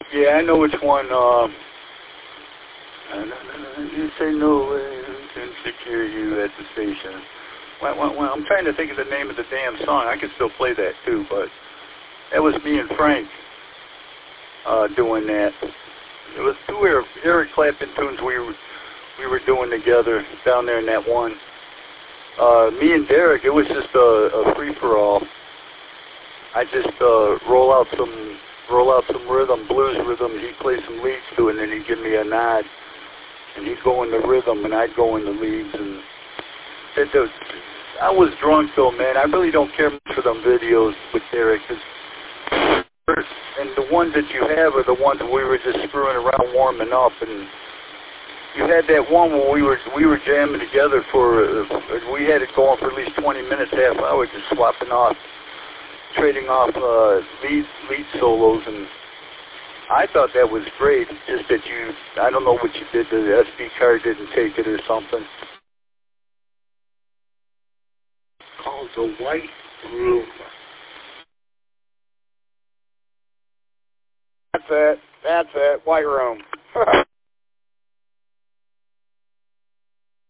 Yeah, I know which one. You say no way can secure you at the station. Well, I'm trying to think of the name of the damn song. I could still play that too, but that was me and Frank doing that. It was two Eric Clapton tunes we were doing together down there in that one. Me and Derek, it was just a free-for-all. I just roll out some rhythm, blues rhythm. He'd play some leads to it, and then he'd give me a nod, and he'd go in the rhythm, and I'd go in the leads. And I was drunk though, man. I really don't care much for them videos with Derek. And the ones that you have are the ones we were just screwing around, warming up. And you had that one where we were jamming together we had it going for at least 20 minutes, half hour, just swapping off, trading off lead solos. And I thought that was great. Just that I don't know what you did. The SD card didn't take it or something. Called The White Room. That's it. White Room.